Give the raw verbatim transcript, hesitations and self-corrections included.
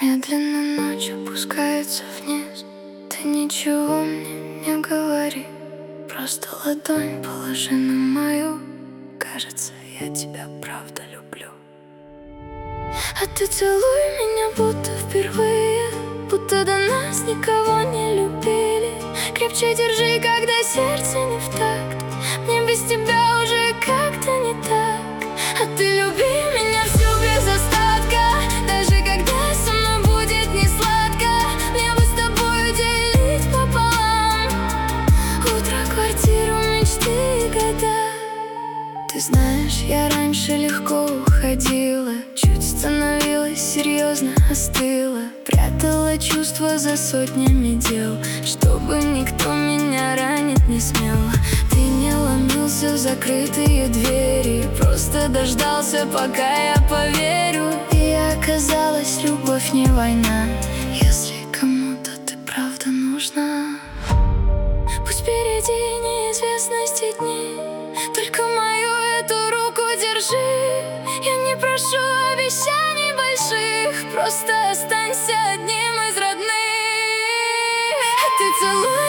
Медленно ночь опускается вниз. Ты ничего мне не говори, просто ладонь положи на мою. Кажется, я тебя правда люблю. А ты целуй меня будто впервые, будто до нас никого не любили. Крепче держи, когда сердце не в такт. Мне без тебя уже как-то не так. А ты люби меня всю без остатка, даже когда со мной будет не сладко. Мне бы с тобой делить пополам утро, квартиру, мечты и года. Ты знаешь, я раньше легко уходила, чуть становилась серьезно, остыла. Прятала чувства за сотнями дел, чтобы никто меня ранить не смел. Ты не ломился в закрытые двери, просто дождался, пока я поверю. И оказалось, любовь не война, если кому-то ты правда нужна. Пусть впереди неизвестности дни, только мою эту руку держи. Я не прошу обещаний больших, просто останься одним из родных. А ты целуй